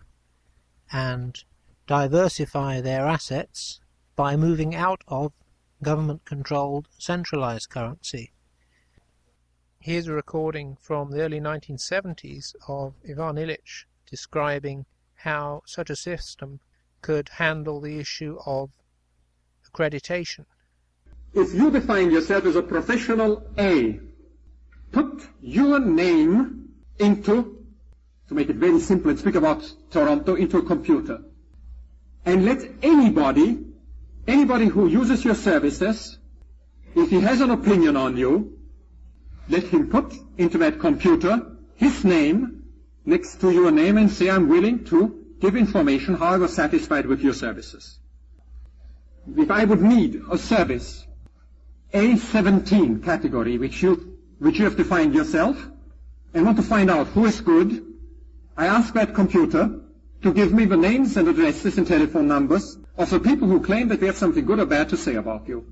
and diversify their assets by moving out of government-controlled centralized currency. Here's a recording from the early nineteen seventies of Ivan Illich describing how such a system could handle the issue of accreditation. If you define yourself as a professional A, put your name into, to make it very simple and speak about Toronto, into a computer. And let anybody, anybody who uses your services, if he has an opinion on you, let him put into that computer his name next to your name and say, "I'm willing to give information how I was satisfied with your services." If I would need a service, A seventeen category, which you, which you have defined yourself, and want to find out who is good, I ask that computer to give me the names and addresses and telephone numbers of the people who claim that they have something good or bad to say about you.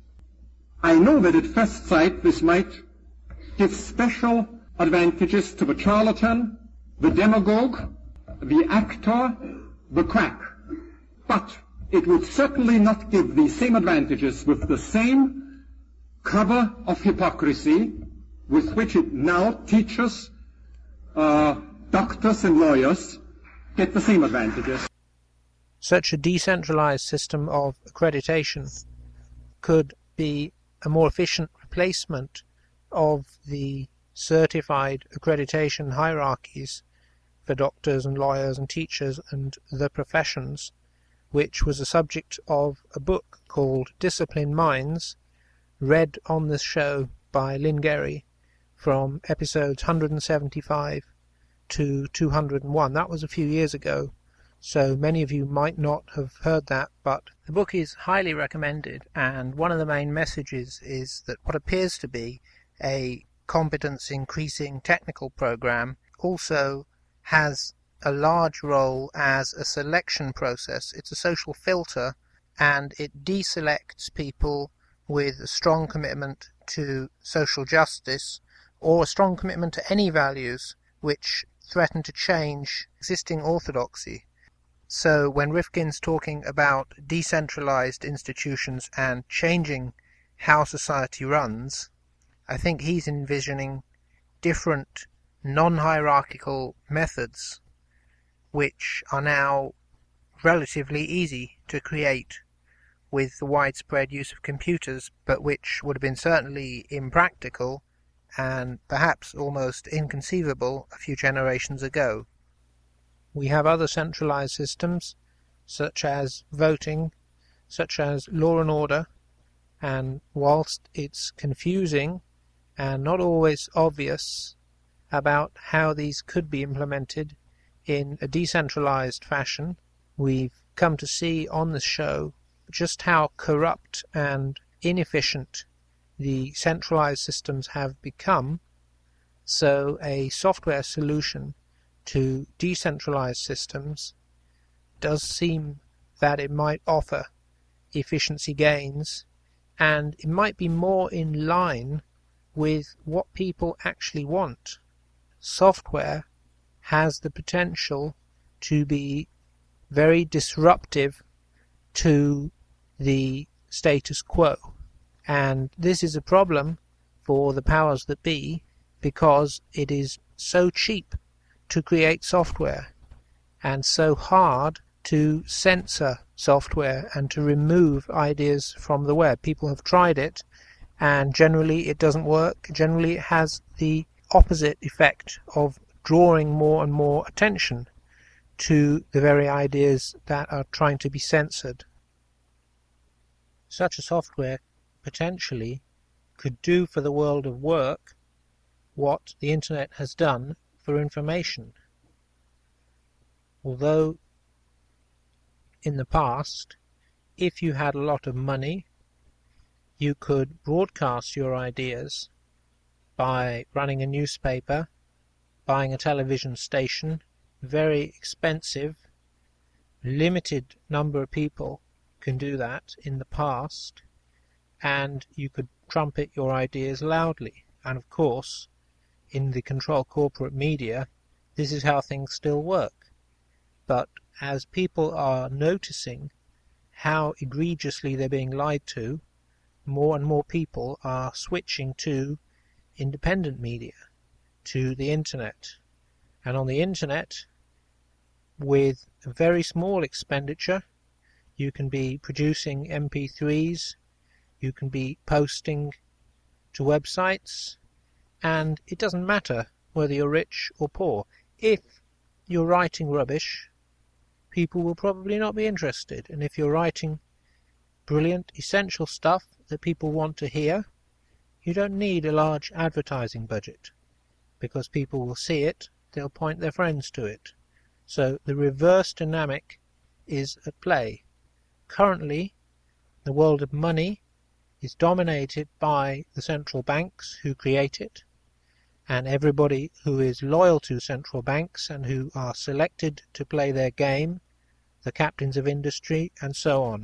I know that at first sight this might give special advantages to the charlatan, the demagogue, the actor, the quack. But it would certainly not give the same advantages with the same cover of hypocrisy with which it now teaches uh, doctors and lawyers get the same advantages. Such a decentralized system of accreditation could be a more efficient replacement of the certified accreditation hierarchies for doctors and lawyers and teachers and the professions, which was the subject of a book called Disciplined Minds, read on this show by Lynn Gerry from episodes one hundred seventy-five to two hundred one. That was a few years ago, so many of you might not have heard that, but the book is highly recommended, and one of the main messages is that what appears to be a competence-increasing technical program also has a large role as a selection process. It's a social filter, and it deselects people with a strong commitment to social justice or a strong commitment to any values which threaten to change existing orthodoxy. So when Rifkin's talking about decentralized institutions and changing how society runs, I think he's envisioning different non-hierarchical methods which are now relatively easy to create with the widespread use of computers, but which would have been certainly impractical and perhaps almost inconceivable a few generations ago. We have other centralized systems, such as voting, such as law and order, and whilst it's confusing and not always obvious about how these could be implemented in a decentralized fashion, we've come to see on the show just how corrupt and inefficient the centralized systems have become. So a software solution to decentralized systems does seem that it might offer efficiency gains, and it might be more in line with what people actually want. Software has the potential to be very disruptive to the status quo, and this is a problem for the powers that be because it is so cheap to create software and so hard to censor software and to remove ideas from the web. People have tried it and generally it doesn't work. Generally it has the opposite effect of drawing more and more attention to the very ideas that are trying to be censored. Such a software potentially could do for the world of work what the internet has done for information. Although in the past, if you had a lot of money, you could broadcast your ideas by running a newspaper, buying a television station, very expensive, limited number of people can do that in the past, and you could trumpet your ideas loudly. And of course, in the controlled corporate media, this is how things still work. But as people are noticing how egregiously they're being lied to, more and more people are switching to independent media, to the internet. And on the internet, with a very small expenditure, you can be producing M P threes, you can be posting to websites, and it doesn't matter whether you're rich or poor. If you're writing rubbish, people will probably not be interested. And if you're writing brilliant, essential stuff that people want to hear, you don't need a large advertising budget, because people will see it, they'll point their friends to it. So the reverse dynamic is at play. Currently, the world of money is dominated by the central banks who create it, and everybody who is loyal to central banks and who are selected to play their game, the captains of industry, and so on.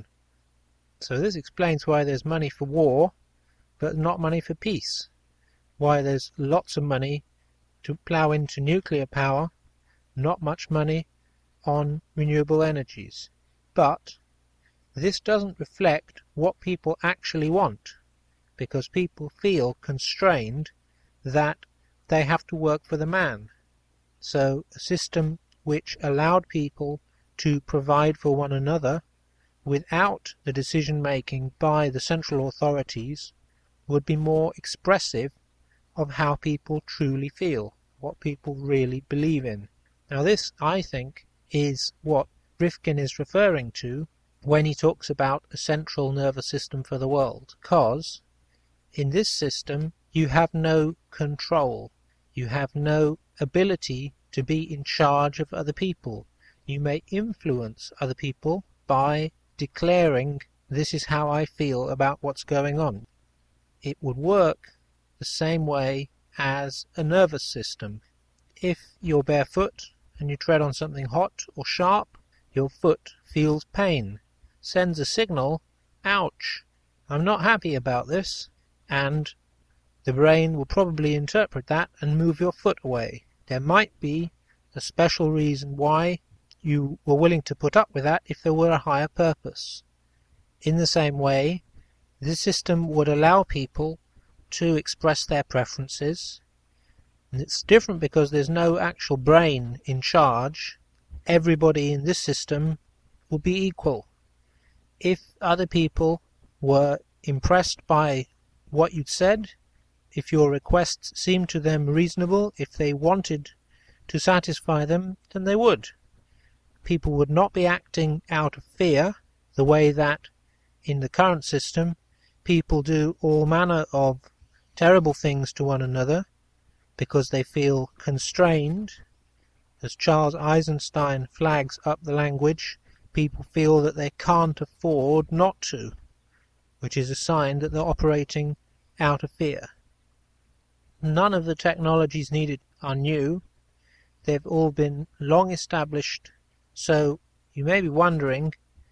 So this explains why there's money for war, but not money for peace. Why there's lots of money to plough into nuclear power, not much money on renewable energies. But this doesn't reflect what people actually want, because people feel constrained that they have to work for the man. So a system which allowed people to provide for one another without the decision making by the central authorities would be more expressive of how people truly feel, what people really believe in. Now this, I think, is what Rifkin is referring to when he talks about a central nervous system for the world, because in this system you have no control, you have no ability to be in charge of other people. You may influence other people by declaring, this is how I feel about what's going on. It would work the same way as a nervous system. If you're barefoot and you tread on something hot or sharp, your foot feels pain, sends a signal, ouch, I'm not happy about this, and the brain will probably interpret that and move your foot away. There might be a special reason why you were willing to put up with that if there were a higher purpose. In the same way, this system would allow people to express their preferences. And it's different because there's no actual brain in charge. Everybody in this system will be equal. If other people were impressed by what you'd said, if your requests seemed to them reasonable, if they wanted to satisfy them, then they would. people would not be acting out of fear the way that in the current system people do all manner of terrible things to one another because they feel constrained. As Charles Eisenstein flags up the language, people feel that they can't afford not to, which is a sign that they're operating out of fear. None of the technologies needed are new. They've all been long established, so you may be wondering,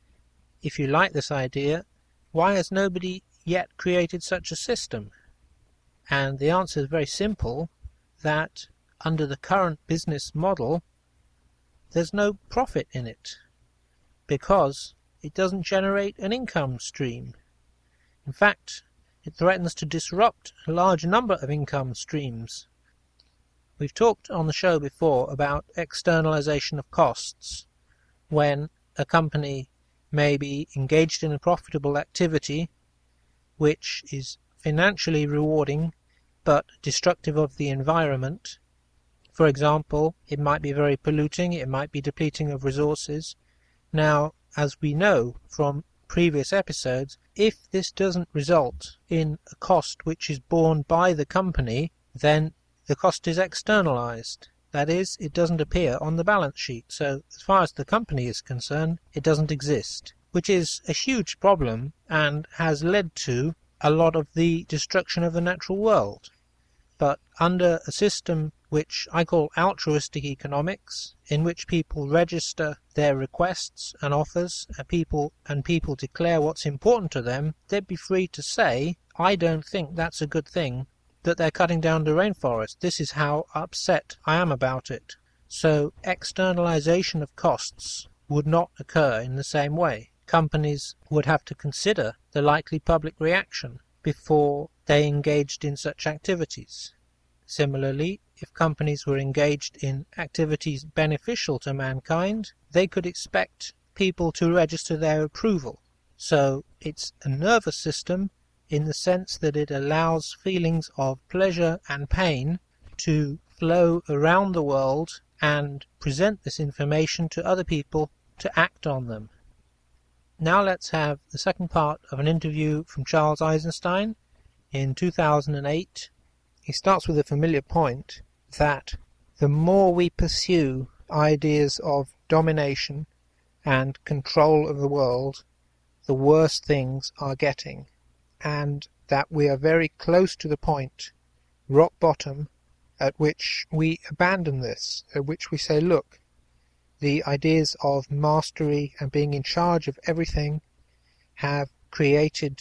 if you like this idea, why has nobody yet created such a system? And the answer is very simple, that under the current business model, there's no profit in it, because it doesn't generate an income stream. In fact, it threatens to disrupt a large number of income streams. We've talked on the show before about externalization of costs, when a company may be engaged in a profitable activity which is financially rewarding but destructive of the environment. For example, it might be very polluting, it might be depleting of resources. Now, as we know from previous episodes, if this doesn't result in a cost which is borne by the company, then the cost is externalized. That is, it doesn't appear on the balance sheet. So, as far as the company is concerned, it doesn't exist, which is a huge problem and has led to a lot of the destruction of the natural world. But under a system which I call altruistic economics, in which people register their requests and offers, and people and people declare what's important to them, they'd be free to say, I don't think that's a good thing, that they're cutting down the rainforest. This is how upset I am about it. So externalization of costs would not occur in the same way. Companies would have to consider the likely public reaction before they engaged in such activities. Similarly, if companies were engaged in activities beneficial to mankind, they could expect people to register their approval. So it's a nervous system in the sense that it allows feelings of pleasure and pain to flow around the world and present this information to other people to act on them. Now let's have the second part of an interview from Charles Eisenstein in two thousand eight. He starts with a familiar point that the more we pursue ideas of domination and control of the world, the worse things are getting, and that we are very close to the point, rock bottom, at which we abandon this, at which we say, look, the ideas of mastery and being in charge of everything have created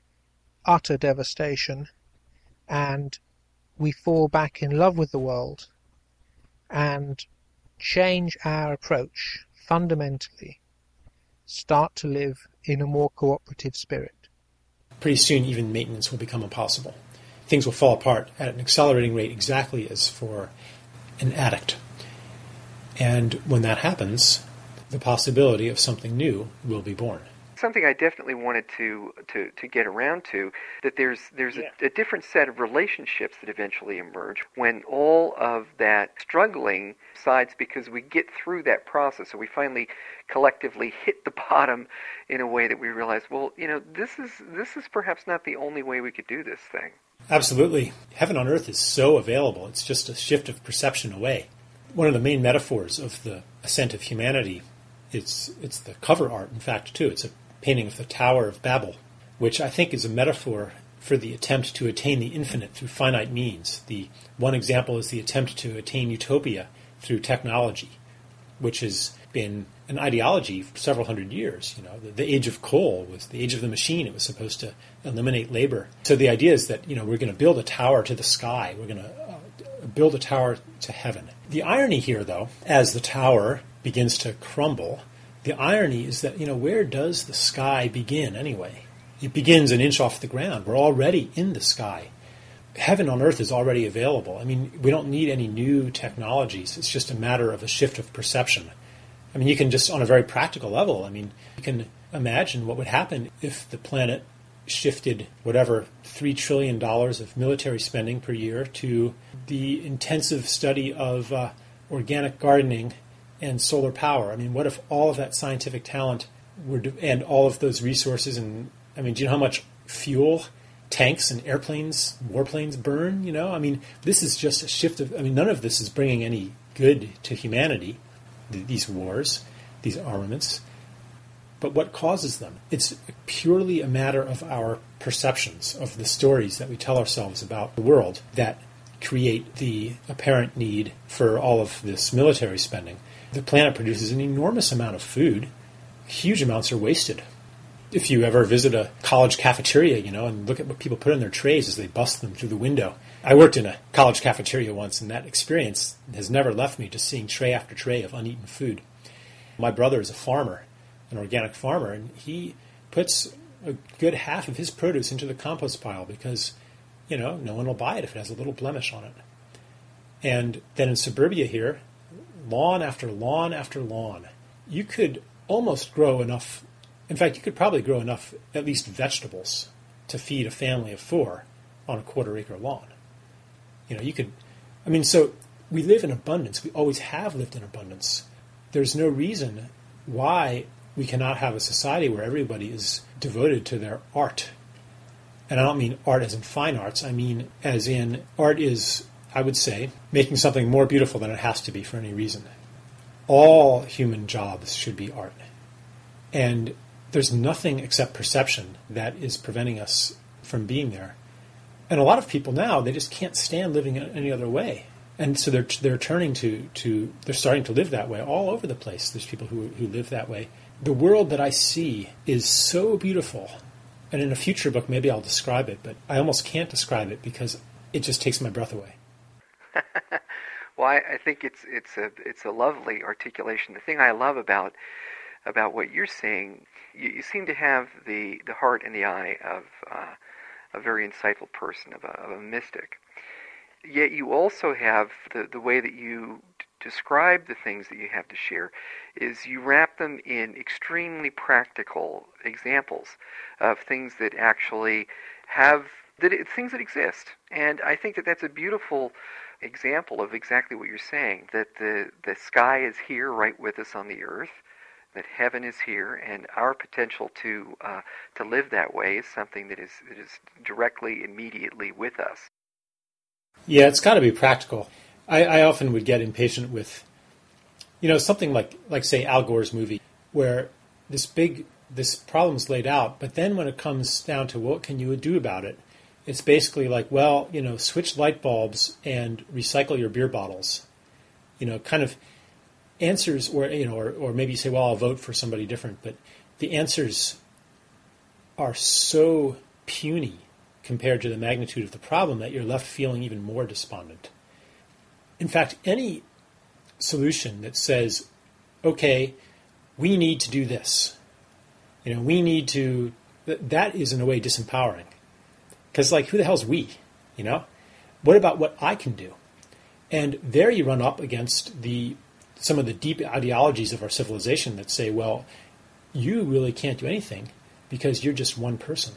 utter devastation, and we fall back in love with the world and change our approach fundamentally, start to live in a more cooperative spirit. Pretty soon even maintenance will become impossible. Things will fall apart at an accelerating rate exactly as for an addict. And when that happens, the possibility of something new will be born. Something I definitely wanted to to, to get around to, that there's there's yeah. a, a different set of relationships that eventually emerge when all of that struggling subsides, because we get through that process. So we finally collectively hit the bottom in a way that we realize, well, you know, this is this is perhaps not the only way we could do this thing. Absolutely. Heaven on earth is so available. It's just a shift of perception away. One of the main metaphors of the ascent of humanity, it's it's the cover art, in fact, too. It's a painting of the Tower of Babel, which I think is a metaphor for the attempt to attain the infinite through finite means. The one example is the attempt to attain utopia through technology, which has been an ideology for several hundred years. You know, the, the age of coal was the age of the machine. It was supposed to eliminate labor. So the idea is that, you know, we're going to build a tower to the sky. We're going to uh, build a tower to heaven. The irony here, though, as the tower begins to crumble, the irony is that, you know, where does the sky begin anyway? It begins an inch off the ground. We're already in the sky. Heaven on earth is already available. I mean, we don't need any new technologies. It's just a matter of a shift of perception. I mean, you can just, on a very practical level, I mean, you can imagine what would happen if the planet shifted whatever three trillion dollars of military spending per year to the intensive study of uh, organic gardening and solar power? I mean, what if all of that scientific talent were de- and all of those resources and, I mean, do you know how much fuel tanks and airplanes, warplanes burn? You know, I mean, this is just a shift of, I mean, none of this is bringing any good to humanity, th- these wars, these armaments. But what causes them? It's purely a matter of our perceptions, of the stories that we tell ourselves about the world that create the apparent need for all of this military spending. The planet produces an enormous amount of food. Huge amounts are wasted. If you ever visit a college cafeteria, you know, and look at what people put in their trays as they bust them through the window. I worked in a college cafeteria once, and that experience has never left me, just seeing tray after tray of uneaten food. My brother is a farmer, an organic farmer, and he puts a good half of his produce into the compost pile because, you know, no one will buy it if it has a little blemish on it. And then in suburbia here, lawn after lawn after lawn, you could almost grow enough. In fact, you could probably grow enough, at least vegetables, to feed a family of four on a quarter acre lawn. You know, you could, I mean, so we live in abundance. We always have lived in abundance. There's no reason why we cannot have a society where everybody is devoted to their art. And I don't mean art as in fine arts. I mean as in art is, I would say, making something more beautiful than it has to be for any reason. All human jobs should be art. And there's nothing except perception that is preventing us from being there. And a lot of people now, they just can't stand living any other way. And so they're they're turning to, to they're starting to live that way all over the place. There's people who who live that way. The world that I see is so beautiful. And in a future book, maybe I'll describe it, but I almost can't describe it because it just takes my breath away. Well, I, I think it's it's a it's a lovely articulation. The thing I love about about what you're saying, you, you seem to have the, the heart and the eye of uh, a very insightful person, of a, of a mystic. Yet you also have the, the way that you d- describe the things that you have to share is you wrap them in extremely practical examples of things that actually have, that it, things that exist. And I think that that's a beautiful example of exactly what you're saying, that the, the sky is here right with us on the earth, that heaven is here, and our potential to uh, to live that way is something that is that is directly, immediately with us. Yeah, it's got to be practical. I, I often would get impatient with, you know, something like, like say, Al Gore's movie, where this big, this problem's laid out, but then when it comes down to what can you do about it, it's basically like, well, you know, switch light bulbs and recycle your beer bottles. You know, kind of answers, or, you know, or, or maybe you say, well, I'll vote for somebody different, but the answers are so puny compared to the magnitude of the problem that you're left feeling even more despondent. In fact, any solution that says, okay, we need to do this, you know, we need to, that is in a way disempowering. Because, like, who the hell's we, you know? What about what I can do? And there you run up against the some of the deep ideologies of our civilization that say, well, you really can't do anything because you're just one person.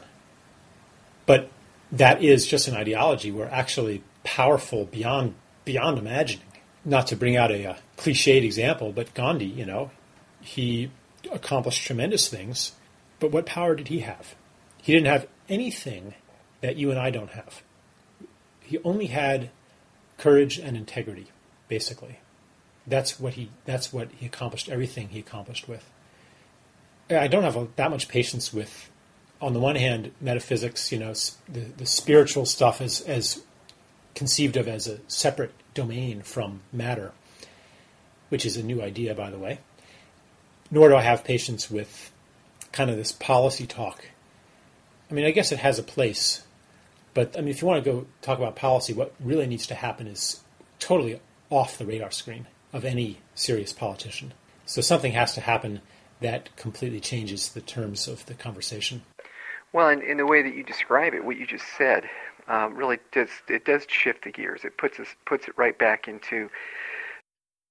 But that is just an ideology. We're actually powerful beyond beyond imagining. Not to bring out a, a cliched example, but Gandhi, you know, he accomplished tremendous things, but what power did he have? He didn't have anything that you and I don't have. He only had courage and integrity, basically. That's what he that's what he accomplished, everything he accomplished with. I don't have a, that much patience with, on the one hand, metaphysics, you know, the, the spiritual stuff as, as conceived of as a separate domain from matter, which is a new idea, by the way. Nor do I have patience with kind of this policy talk. I mean, I guess it has a place, but I mean, if you want to go talk about policy, what really needs to happen is totally off the radar screen of any serious politician. So something has to happen that completely changes the terms of the conversation. Well, in, in the way that you describe it, what you just said, um, really does it does shift the gears. It puts us puts it right back into